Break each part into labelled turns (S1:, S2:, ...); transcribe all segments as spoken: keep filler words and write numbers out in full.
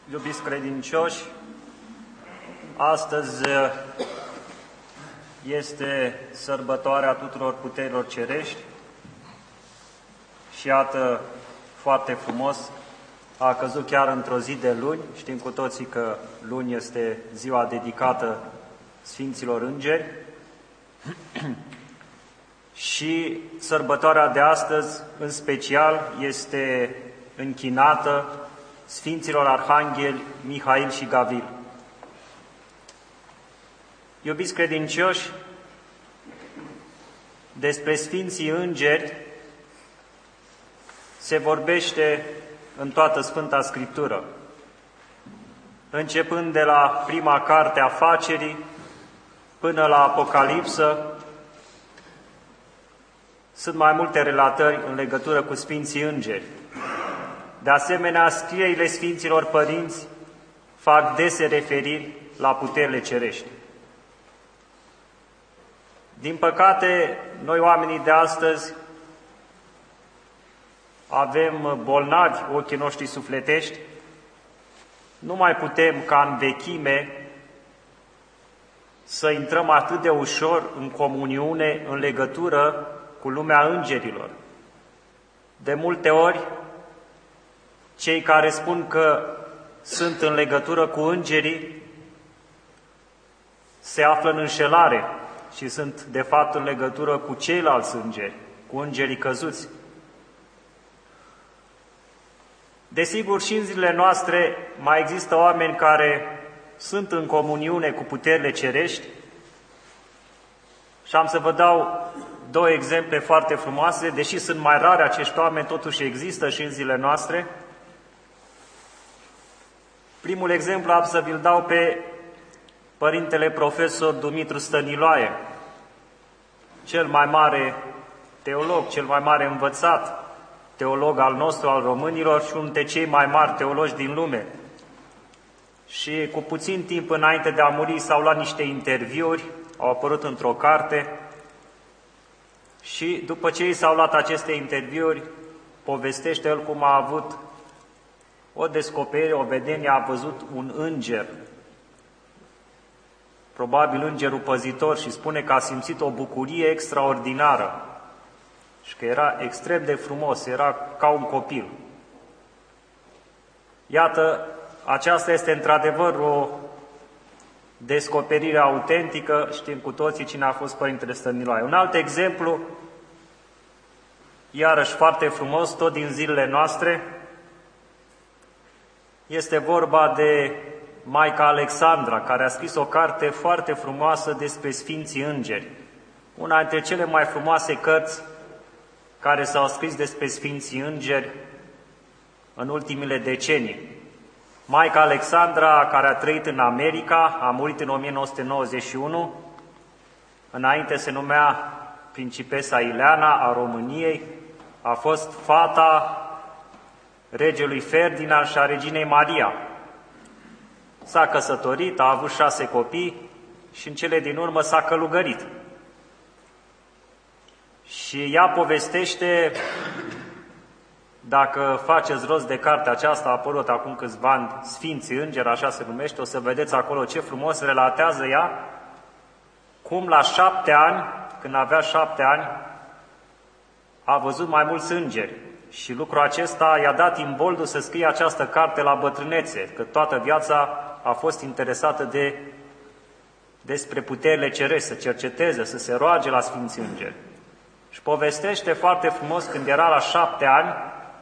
S1: Iubiți credincioși, astăzi este sărbătoarea tuturor puterilor cerești și iată, foarte frumos, a căzut chiar într-o zi de luni. Știm cu toții că luni este ziua dedicată Sfinților Îngeri și sărbătoarea de astăzi, în special, este închinată Sfinților Arhangheli Mihail și Gavril. Iubiți credincioși, despre Sfinții Îngeri se vorbește în toată Sfânta Scriptură, începând de la prima carte a Facerii până la Apocalipsă. Sunt mai multe relatări în legătură cu Sfinții Îngeri. De asemenea, scrierile Sfinților Părinți fac dese referiri la puterile cerești. Din păcate, noi oamenii de astăzi avem bolnavi ochii noștri sufletești, nu mai putem ca în vechime să intrăm atât de ușor în comuniune, în legătură cu lumea îngerilor. De multe ori, cei care spun că sunt în legătură cu îngerii se află în înșelare și sunt de fapt în legătură cu ceilalți îngeri, cu îngerii căzuți. Desigur, și în zilele noastre mai există oameni care sunt în comuniune cu puterile cerești și am să vă dau două exemple foarte frumoase, deși sunt mai rare acești oameni, totuși există și în zilele noastre. Primul exemplu am să vi-l dau pe Părintele Profesor Dumitru Stăniloae, cel mai mare teolog, cel mai mare învățat teolog al nostru, al românilor și unul dintre cei mai mari teologi din lume. Și cu puțin timp înainte de a muri s-au luat niște interviuri, au apărut într-o carte și după ce i s-au luat aceste interviuri, povestește el cum a avut o descoperire, o vedenie, a văzut un înger, probabil îngerul păzitor, și spune că a simțit o bucurie extraordinară și că era extrem de frumos, era ca un copil. Iată, aceasta este într-adevăr o descoperire autentică, știm cu toții cine a fost Părintele Stăniloae. Un alt exemplu, iarăși foarte frumos, tot din zilele noastre, este vorba de Maica Alexandra, care a scris o carte foarte frumoasă despre Sfinții Îngeri. Una dintre cele mai frumoase cărți care s-au scris despre Sfinții Îngeri în ultimele decenii. Maica Alexandra, care a trăit în America, a murit în o mie nouă sute nouăzeci și unu, înainte se numea Principesa Ileana a României, a fost fata regelui Ferdinand și a reginei Maria. S-a căsătorit, a avut șase copii și în cele din urmă s-a călugărit. Și ea povestește, dacă faceți rost de cartea aceasta, a apărut acum câțiva ani, Sfinții Îngeri, așa se numește, o să vedeți acolo ce frumos relatează ea, cum la șapte ani, când avea șapte ani, a văzut mai mulți îngeri. Și lucrul acesta i-a dat imboldul să scrie această carte la bătrânețe, că toată viața a fost interesată de, despre puterile cerești, să cerceteze, să se roage la Sfinții Îngeri. Și povestește foarte frumos, când era la șapte ani,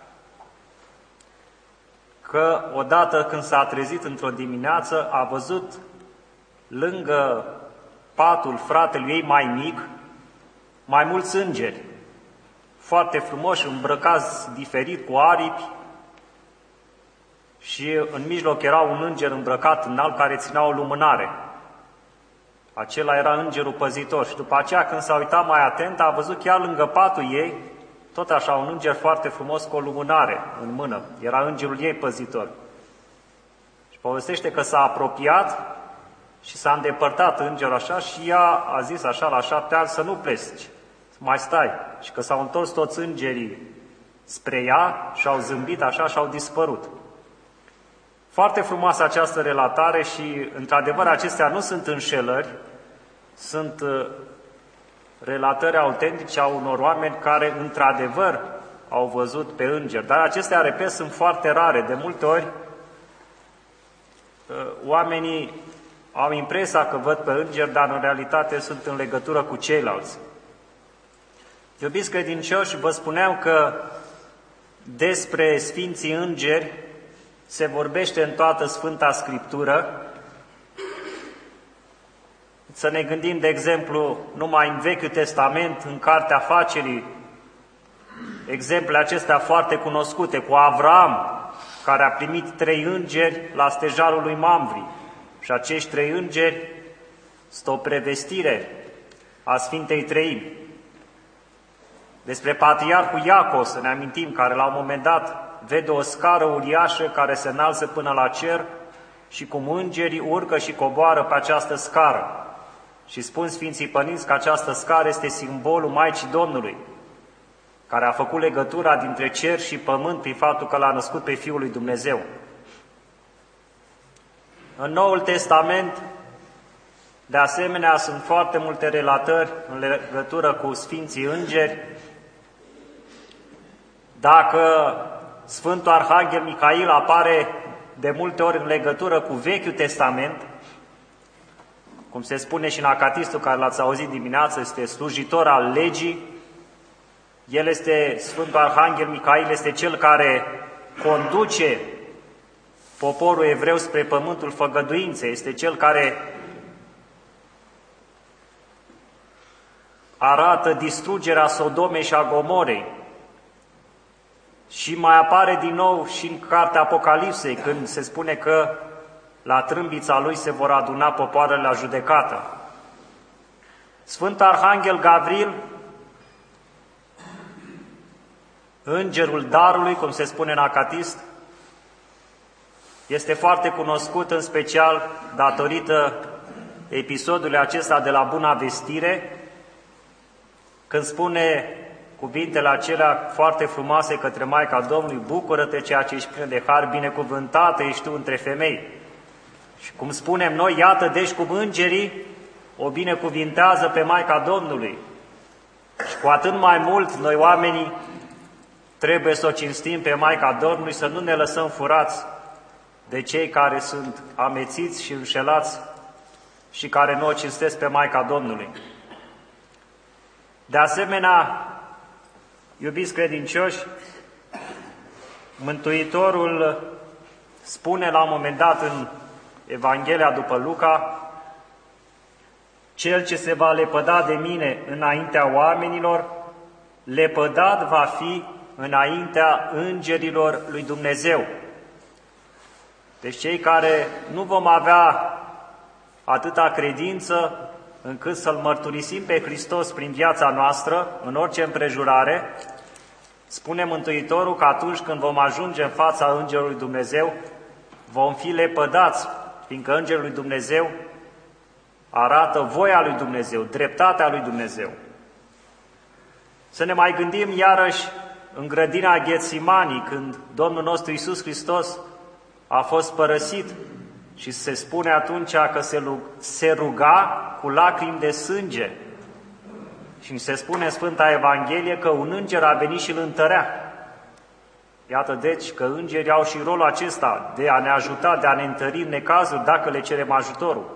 S1: că odată când s-a trezit într-o dimineață, a văzut lângă patul fratelui ei mai mic mai mulți îngeri, foarte frumoși, îmbrăcați diferit, cu aripi, și în mijloc era un înger îmbrăcat înalt care ținea o lumânare. Acela era îngerul păzitor. Și după aceea, când s-a uitat mai atent, a văzut chiar lângă patul ei, tot așa, un înger foarte frumos cu o lumânare în mână. Era îngerul ei păzitor. Și povestește că s-a apropiat și s-a îndepărtat îngerul așa și ea a zis așa la șapte ani să nu pleci, mai stai. Și că s-au întors toți îngerii spre ea și au zâmbit așa și au dispărut. Foarte frumoasă această relatare și, într-adevăr, acestea nu sunt înșelări, sunt relatări autentice a unor oameni care, într-adevăr, au văzut pe îngeri. Dar acestea, repet, sunt foarte rare. De multe ori, oamenii au impresia că văd pe îngeri, dar în realitate sunt în legătură cu ceilalți. Iubiți credincioși, vă spuneam că despre Sfinții Îngeri se vorbește în toată Sfânta Scriptură. Să ne gândim, de exemplu, numai în Vechiul Testament, în Cartea Afacerii, exemple acestea foarte cunoscute, cu Avram, care a primit trei îngeri la stejarul lui Mamre. Și acești trei îngeri sunt o prevestire a Sfintei Treimi. Despre Patriarhul Iacov, să ne amintim, care la un moment dat vede o scară uriașă care se înalță până la cer și cum îngerii urcă și coboară pe această scară. Și spun Sfinții Părinți că această scară este simbolul Maicii Domnului, care a făcut legătura dintre cer și pământ prin faptul că l-a născut pe Fiul lui Dumnezeu. În Noul Testament, de asemenea, sunt foarte multe relatări în legătură cu Sfinții Îngeri. Dacă Sfântul Arhanghel Mihail apare de multe ori în legătură cu Vechiul Testament, cum se spune și în acatistul care l-ați auzit dimineață, este slujitor al legii, el este, Sfântul Arhanghel Mihail este cel care conduce poporul evreu spre pământul făgăduinței, este cel care arată distrugerea Sodomei și a Gomorei. Și mai apare din nou și în cartea Apocalipsei, când se spune că la trâmbița lui se vor aduna popoarele la judecată. Sfântul Arhanghel Gavril, îngerul darului, cum se spune în acatist, este foarte cunoscut în special datorită episodului acesta de la Buna Vestire, când spune cuvintele acelea foarte frumoase către Maica Domnului: bucură-te, ceea ce ești plin de har, binecuvântată ești tu între femei. Și cum spunem noi, iată deci cum îngerii o binecuvintează pe Maica Domnului. Și cu atât mai mult noi oamenii trebuie să o cinstim pe Maica Domnului, să nu ne lăsăm furați de cei care sunt amețiți și înșelați și care nu o cinstesc pe Maica Domnului. De asemenea, iubiți credincioși, Mântuitorul spune la un moment dat în Evanghelia după Luca: cel ce se va lepăda de mine înaintea oamenilor, lepădat va fi înaintea îngerilor lui Dumnezeu. Deci cei care nu vom avea atâta credință încât să-L mărturisim pe Hristos prin viața noastră, în orice împrejurare, spune Mântuitorul că atunci când vom ajunge în fața Îngerului Dumnezeu, vom fi lepădați, fiindcă Îngerul lui Dumnezeu arată voia lui Dumnezeu, dreptatea lui Dumnezeu. Să ne mai gândim iarăși în grădina Ghetsimani, când Domnul nostru Iisus Hristos a fost părăsit și se spune atunci că se ruga cu lacrimi de sânge. Și se spune în Sfânta Evanghelie că un înger a venit și îl întărea. Iată deci că îngerii au și rolul acesta de a ne ajuta, de a ne întări în necazuri dacă le cerem ajutorul.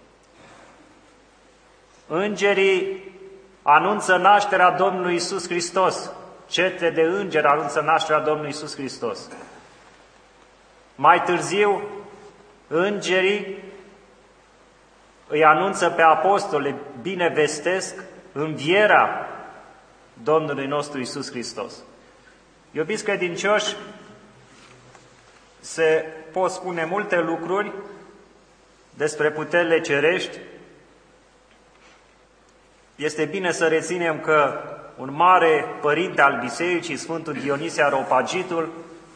S1: Îngerii anunță nașterea Domnului Iisus Hristos. Cete de îngeri anunță nașterea Domnului Iisus Hristos. Mai târziu, îngerii îi anunță pe apostoli, bine vestesc învierea Domnului nostru Iisus Hristos. Iubiți credincioși, se pot spune multe lucruri despre puterile cerești. Este bine să reținem că un mare părinte al bisericii, Sfântul Dionisie Areopagitul,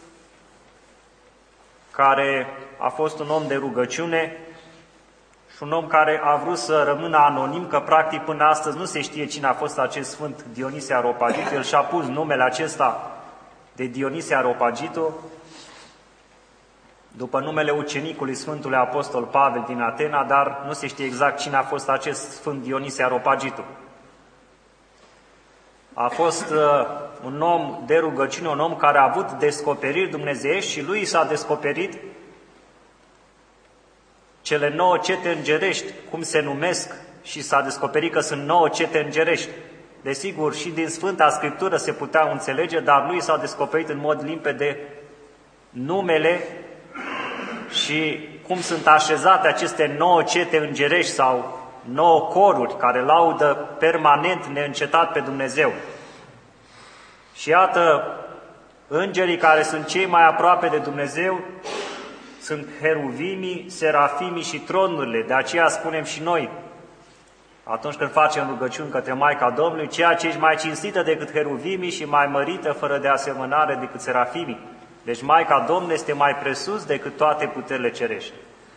S1: care a fost un om de rugăciune și un om care a vrut să rămână anonim, că practic până astăzi nu se știe cine a fost acest Sfânt Dionisie Areopagitul. El și-a pus numele acesta de Dionisie Areopagitul. după numele ucenicului Sfântului Apostol Pavel din Atena, dar nu se știe exact cine a fost acest Sfânt Dionisie Areopagitul. A fost uh, un om de rugăciune, un om care a avut descoperiri dumnezeiești și lui s-a descoperit cele nouă cete îngerești, cum se numesc, și s-a descoperit că sunt nouă cete îngerești. Desigur, și din Sfânta Scriptură se putea înțelege, dar lui s-a descoperit în mod limpede numele și cum sunt așezate aceste nouă cete îngerești sau nouă coruri care laudă permanent, neîncetat pe Dumnezeu. Și iată, îngerii care sunt cei mai aproape de Dumnezeu sunt heruvimii, serafimii și tronurile. De aceea spunem și noi, atunci când facem rugăciuni către Maica Domnului, ceea ce ești mai cinstită decât heruvimii și mai mărită fără de asemănare decât serafimii. Deci Maica Domnului este mai presus decât toate puterile cerești.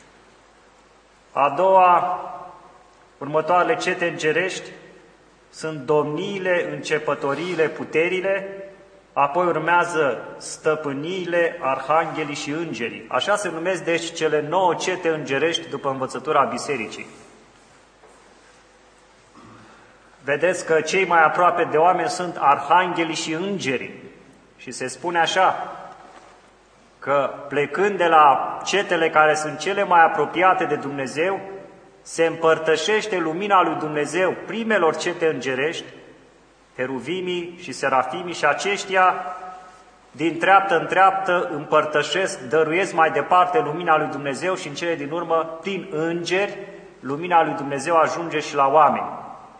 S1: A doua, următoarele cete îngerești sunt domniile, începătoriile, puterile, apoi urmează stăpâniile, arhanghelii și îngerii. Așa se numesc deci cele nouă cete îngerești după învățătura Bisericii. Vedeți că cei mai aproape de oameni sunt arhanghelii și îngerii. Și se spune așa, că plecând de la cetele care sunt cele mai apropiate de Dumnezeu, se împărtășește lumina lui Dumnezeu primelor cete îngerești, heruvimii și serafimii, și aceștia din treaptă în treaptă împărtășesc, dăruiesc mai departe lumina lui Dumnezeu și în cele din urmă, prin îngeri, lumina lui Dumnezeu ajunge și la oameni.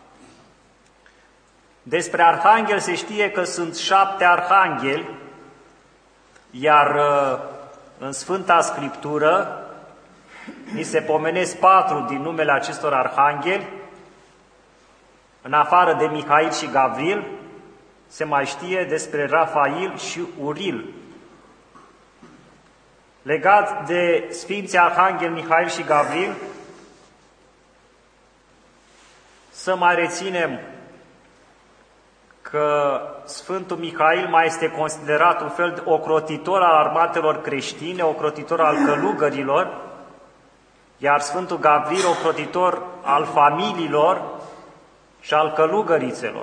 S1: Despre arhanghel se știe că sunt șapte arhangheli, iar în Sfânta Scriptură ni se pomenesc patru din numele acestor arhangheli. În afară de Mihail și Gavril, se mai știe despre Rafail și Uril. Legat de Sfinții Arhanghel Mihail și Gavril, să mai reținem că Sfântul Mihail mai este considerat un fel de ocrotitor al armatelor creștine, ocrotitor al călugărilor, iar Sfântul Gavril ocrotitor al familiilor și al călugărițelor.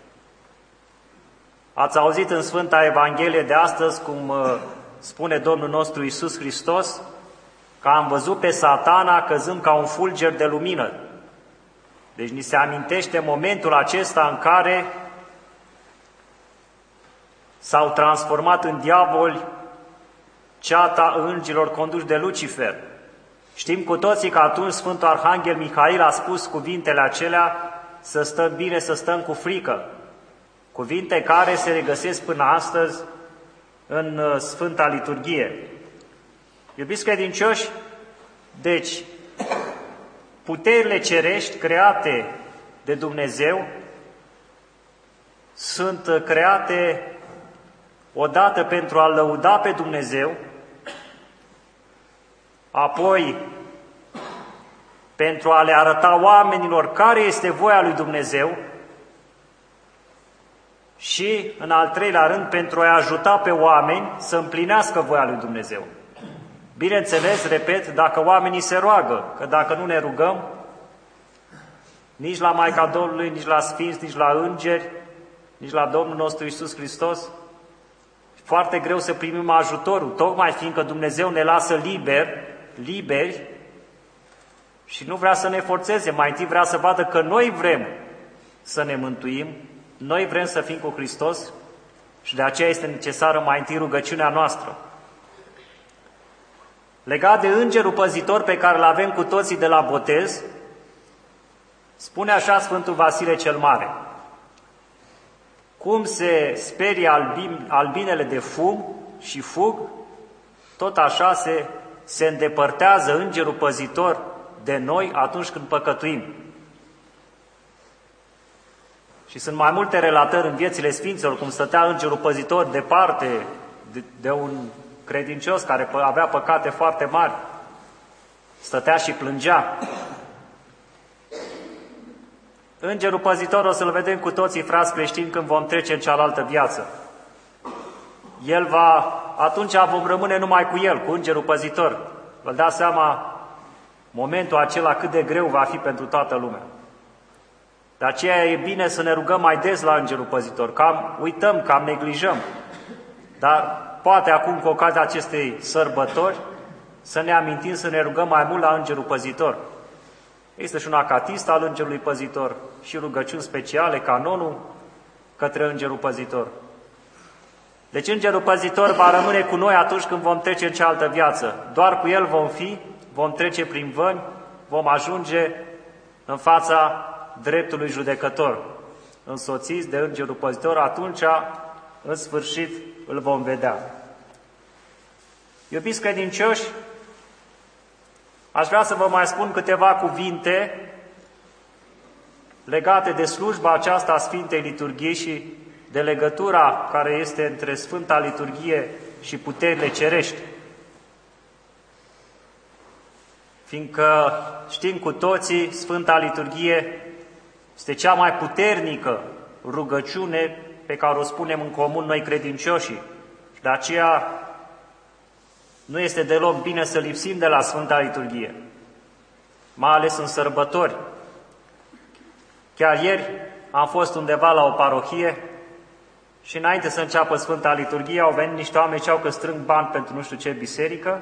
S1: Ați auzit în Sfânta Evanghelie de astăzi cum spune Domnul nostru Iisus Hristos că am văzut pe Satana căzând ca un fulger de lumină. Deci ni se amintește momentul acesta în care s-au transformat în diavoli ceata îngerilor conduși de Lucifer. Știm cu toții că atunci Sfântul Arhanghel Mihail a spus cuvintele acelea: să stăm bine, să stăm cu frică. Cuvinte care se regăsesc până astăzi în Sfânta Liturghie. Iubiți credincioși, deci, puterile cerești create de Dumnezeu sunt create odată pentru a lăuda pe Dumnezeu, apoi pentru a le arăta oamenilor care este voia lui Dumnezeu și, în al treilea rând, pentru a ajuta pe oameni să împlinească voia lui Dumnezeu. Bineînțeles, repet, dacă oamenii se roagă, că dacă nu ne rugăm, nici la Maica Domnului, nici la Sfinți, nici la Îngeri, nici la Domnul nostru Iisus Hristos, foarte greu să primim ajutorul, tocmai fiindcă Dumnezeu ne lasă liber, liberi și nu vrea să ne forțeze, mai întâi vrea să vadă că noi vrem să ne mântuim, noi vrem să fim cu Hristos și de aceea este necesară mai întâi rugăciunea noastră. Legat de îngerul păzitor pe care îl avem cu toții de la botez, spune așa Sfântul Vasile cel Mare: cum se sperie albin, albinele de fum și fug, tot așa se, se îndepărtează îngerul păzitor de noi atunci când păcătuim. Și sunt mai multe relatări în viețile Sfinților, cum stătea îngerul păzitor departe de, de un credincios care avea păcate foarte mari. Stătea și plângea. Îngerul păzitor o să-l vedem cu toții, frați creștini, când vom trece în cealaltă viață. el va, atunci vom rămâne numai cu el, cu îngerul păzitor. Vă dați seama momentul acela cât de greu va fi pentru toată lumea. De aceea e bine să ne rugăm mai des la îngerul păzitor, cam uităm, cam neglijăm. Dar poate acum, cu ocazia acestei sărbători, să ne amintim să ne rugăm mai mult la îngerul păzitor. Există și un acatist al îngerului păzitor și rugăciuni speciale, canonul către îngerul păzitor. Deci îngerul păzitor va rămâne cu noi atunci când vom trece în cealaltă viață. Doar cu el vom fi, vom trece prin vămi, vom ajunge în fața dreptului judecător. Însoțiți de îngerul păzitor, atunci, în sfârșit, îl vom vedea. Iubiți credincioși, aș vrea să vă mai spun câteva cuvinte legate de slujba aceasta a Sfintei Liturghii și de legătura care este între Sfânta Liturghie și puterile cerești. Fiindcă știm cu toții, Sfânta Liturghie este cea mai puternică rugăciune pe care o spunem în comun noi credincioșii. Și de aceea nu este deloc bine să lipsim de la Sfânta Liturghie, mai ales în sărbători. Chiar ieri am fost undeva la o parohie și înainte să înceapă Sfânta Liturghie au venit niște oameni și au că strâng bani pentru nu știu ce biserică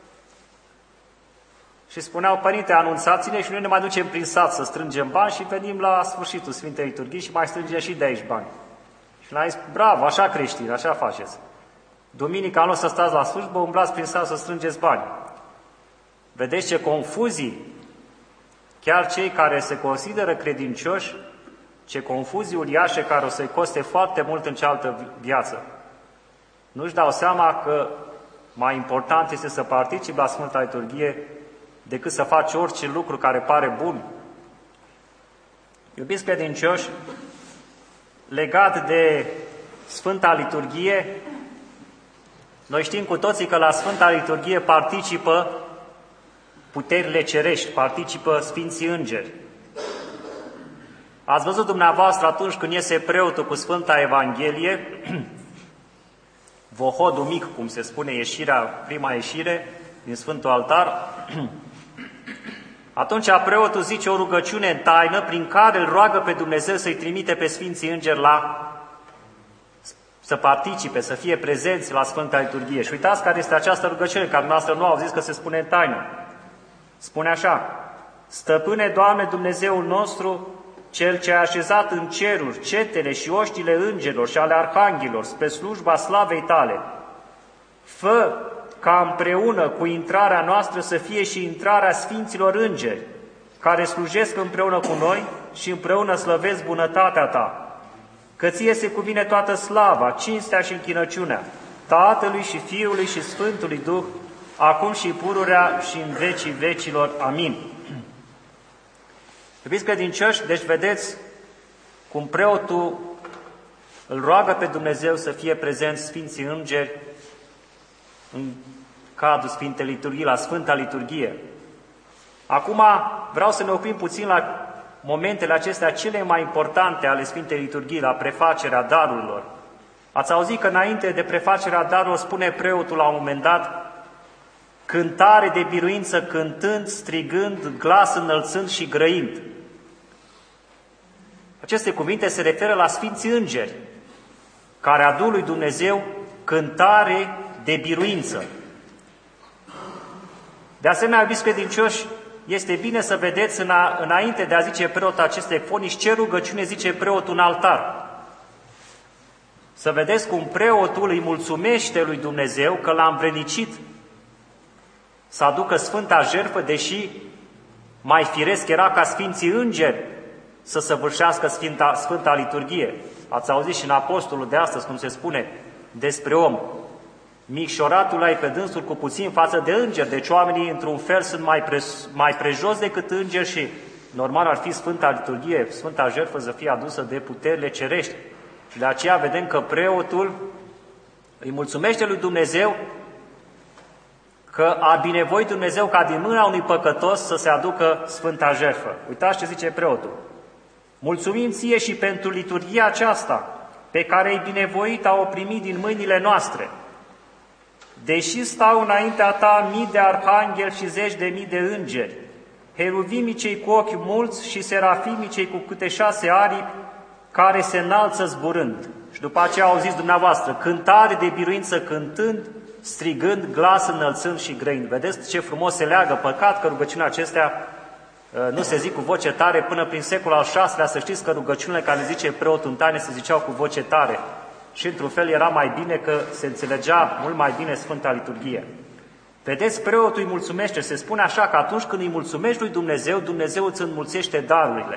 S1: și spuneau: părinte, anunțați-ne și noi ne mai ducem prin sat să strângem bani și venim la sfârșitul Sfintei Liturghii și mai strângem și de aici bani. Și le-am zis: bravo, așa creștini, așa faceți. Duminica nu o să stați la slujbă, umblați prin sat să strângeți bani. Vedeți ce confuzii, chiar cei care se consideră credincioși, ce confuzii uriașe care o să-i coste foarte mult în cealaltă viață. Nu-și dau seama că mai important este să participi la Sfânta Liturghie decât să faci orice lucru care pare bun. Iubiți credincioși, legat de Sfânta Liturghie, noi știm cu toții că la Sfânta Liturghie participă puterile cerești, participă Sfinții Îngeri. Ați văzut dumneavoastră atunci când iese preotul cu Sfânta Evanghelie, vohodul mic, cum se spune, ieșirea, prima ieșire din Sfântul Altar, atunci preotul zice o rugăciune în taină prin care îl roagă pe Dumnezeu să-i trimite pe Sfinții Îngeri la să participe, să fie prezenți la Sfânta Liturghie. Și uitați care este această rugăciune, care noastră nu au zis că se spune în taină. Spune așa: Stăpâne, Doamne, Dumnezeul nostru, Cel ce a așezat în ceruri cetele și oștile îngerilor și ale arhanghelilor spre slujba slavei Tale, fă ca împreună cu intrarea noastră să fie și intrarea Sfinților Îngeri, care slujesc împreună cu noi și împreună slăvesc bunătatea Ta, că Ție se cuvine toată slava, cinstea și închinăciunea, Tatălui și Fiului și Sfântului Duh, acum și pururea și în vecii vecilor. Amin. Iubiți credincioși, deci vedeți cum preotul îl roagă pe Dumnezeu să fie prezenți Sfinții Îngeri în cadrul Sfintei Liturghii, la Sfânta Liturghie. Acum vreau să ne oprim puțin la momentele acestea cele mai importante ale Sfintei Liturghii, la prefacerea darurilor. Ați auzit că înainte de prefacerea darurilor spune preotul la un moment dat: cântare de biruință cântând, strigând, glas înălțând și grăind. Aceste cuvinte se referă la Sfinții Îngeri, care aduc lui Dumnezeu cântare de biruință. De asemenea, iubiți credincioși, este bine să vedeți îna, înainte de a zice preotul aceste fonici, ce rugăciune zice preotul în altar. Să vedeți cum preotul îi mulțumește lui Dumnezeu că l-a învrednicit să aducă Sfânta Jertfă, deși mai firesc era ca Sfinții Îngeri să săvârșească Sfânta, Sfânta Liturghie. Ați auzit și în Apostolul de astăzi cum se spune despre om: micșoratul ai pe dânsul cu puțin față de îngeri, deci oamenii într-un fel sunt mai, pre, mai prejos decât îngeri și normal ar fi Sfânta Liturghie, Sfânta Jertfă să fie adusă de puterile cerești. Și de aceea vedem că preotul îi mulțumește lui Dumnezeu că a binevoit Dumnezeu ca din mâna unui păcătos să se aducă Sfânta Jertfă. Uitați ce zice preotul: mulțumim Ție și pentru liturghia aceasta, pe care ei binevoit au primit din mâinile noastre. Deși stau înaintea ta mii de arhangheli și zeci de mii de îngeri, heruvimii cei cu ochi mulți și serafimii cei cu câte șase aripi, care se înalță zburând. Și după aceea au zis dumneavoastră, cântare de biruință cântând, strigând, glas înălțând și grăind. Vedeți ce frumos se leagă, păcat că rugăciunile acestea nu se zic cu voce tare până prin secolul al șaselea. Să știți că rugăciunile care le zice preotul în taine se ziceau cu voce tare. Și într-un fel era mai bine că se înțelegea mult mai bine Sfânta Liturghie. Vedeți, preotul îi mulțumește, se spune așa că atunci când îi mulțumești lui Dumnezeu, Dumnezeu îți înmulțește darurile.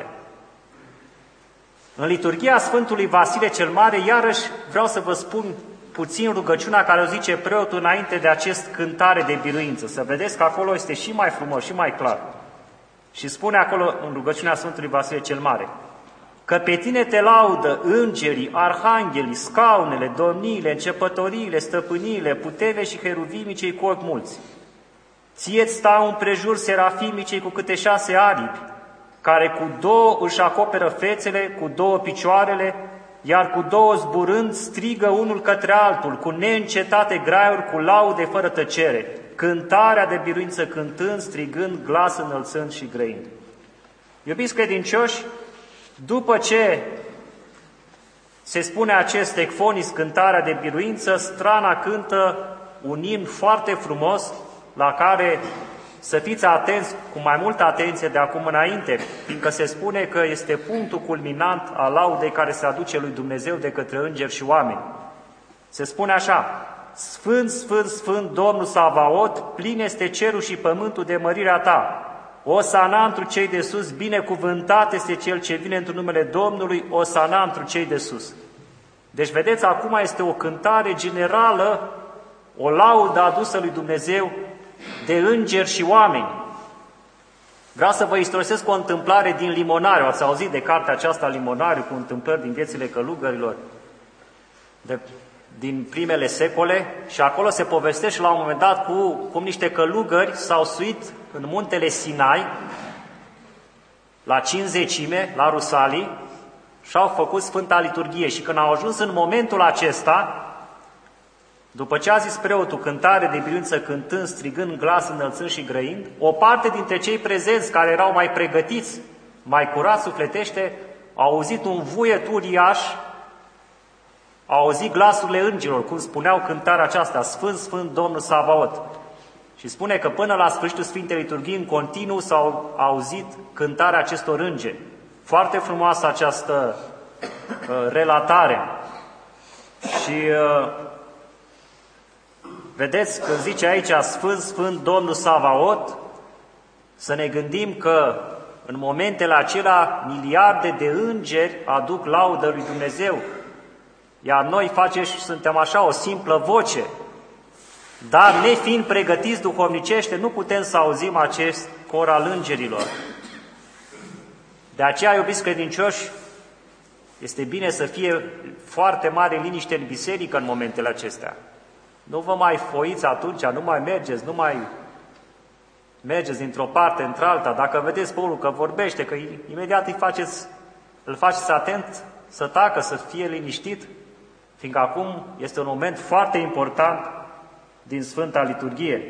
S1: În liturghia Sfântului Vasile cel Mare, iarăși vreau să vă spun puțin rugăciunea care o zice preotul înainte de acest cântare de biruință. Să vedeți că acolo este și mai frumos și mai clar. Și spune acolo în rugăciunea Sfântului Vasile cel Mare, că pe tine te laudă îngerii, arhanghelii, scaunele, domniile, începătoriile, stăpâniile, putere și heruvimii cei cu ochi mulți. Ție-ți stau împrejur serafimii cei cu câte șase aripi, care cu două își acoperă fețele, cu două picioarele, iar cu două zburând strigă unul către altul, cu neîncetate graiuri, cu laude fără tăcere, cântarea de biruință cântând, strigând, glas înălțând și grăind. Iubiți credincioși, după ce se spune acest ecfonis, cântarea de biruință, strana cântă un imn foarte frumos, la care să fiți atenți, cu mai multă atenție de acum înainte, fiindcă se spune că este punctul culminant al laudei care se aduce lui Dumnezeu de către îngeri și oameni. Se spune așa, Sfânt, Sfânt, Sfânt, Domnul Savaot, plin este cerul și pământul de mărirea ta. Osana întru cei de sus, binecuvântat este cel ce vine într numele Domnului, Osana întru cei de sus. Deci, vedeți, acum este o cântare generală, o laudă adusă lui Dumnezeu de îngeri și oameni. Vreau să vă istorosesc o întâmplare din Limonariu. Ați auzit de cartea aceasta Limonariu cu întâmplări din viețile călugărilor de, din primele secole și acolo se povestește la un moment dat cu, cum niște călugări s-au suit în muntele Sinai, la cincizecime, la Rusalii, și au făcut Sfânta Liturghie. Și când au ajuns în momentul acesta, după ce a zis preotul cântare de biruință cântând, strigând, glas înălțând și grăind, o parte dintre cei prezenți care erau mai pregătiți, mai curați sufletește, au auzit un vuiet uriaș, au auzit glasurile îngerilor, cum spuneau cântarea aceasta, Sfânt, Sfânt, Domnul Savaot. Și spune că până la sfârșitul Sfintei Liturghii, în continuu s-au auzit cântarea acestor îngeri. Foarte frumoasă această uh, relatare. Și uh, vedeți, când zice aici Sfânt, Sfânt, Domnul Savaot, să ne gândim că în momentele acelea miliarde de îngeri aduc laudă lui Dumnezeu, iar noi facem și suntem așa o simplă voce, dar nefiind pregătiți duhovnicește, nu putem să auzim acest cor al îngerilor. De aceea, iubiți credincioși, este bine să fie foarte mare liniște în biserică în momentele acestea. Nu vă mai foiți atunci, nu mai mergeți, nu mai mergeți dintr-o parte într-alta. Dacă vedeți pe unul că vorbește, că imediat îi faceți, îl faceți atent să tacă, să fie liniștit, fiindcă acum este un moment foarte important din Sfânta Liturghie.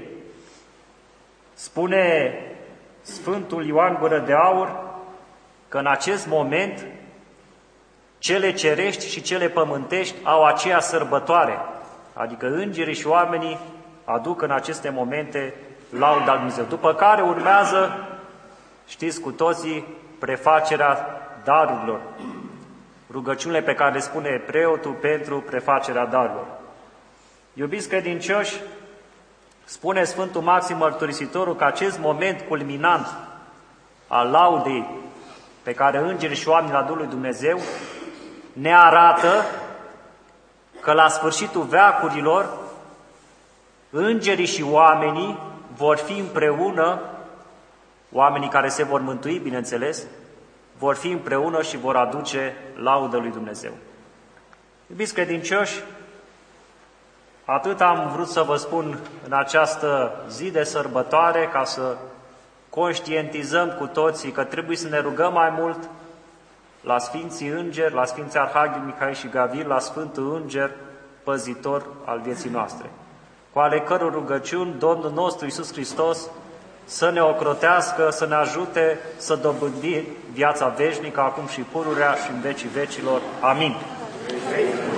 S1: Spune Sfântul Ioan Gură de Aur că în acest moment cele cerești și cele pământești au aceea sărbătoare, adică îngerii și oamenii aduc în aceste momente lauda lui Dumnezeu. După care urmează, știți cu toții, prefacerea darurilor, rugăciunile pe care le spune preotul pentru prefacerea darurilor. Iubiți credincioși, spune Sfântul Maxim Mărturisitorul că acest moment culminant al laudei pe care îngerii și oamenii îl aduc lui Dumnezeu ne arată că la sfârșitul veacurilor îngerii și oamenii vor fi împreună, oamenii care se vor mântui, bineînțeles, vor fi împreună și vor aduce laudă lui Dumnezeu. Iubiți credincioși, atât am vrut să vă spun în această zi de sărbătoare, ca să conștientizăm cu toții că trebuie să ne rugăm mai mult, la Sfinții Îngeri, la Sfinții Arhanghel Mihail și Gavril, la Sfântul Înger, păzitor al vieții noastre, cu ale căror rugăciuni Domnul nostru Iisus Hristos să ne ocrotească, să ne ajute să dobândim viața veșnică, acum și pururea și în vecii vecilor. Amin.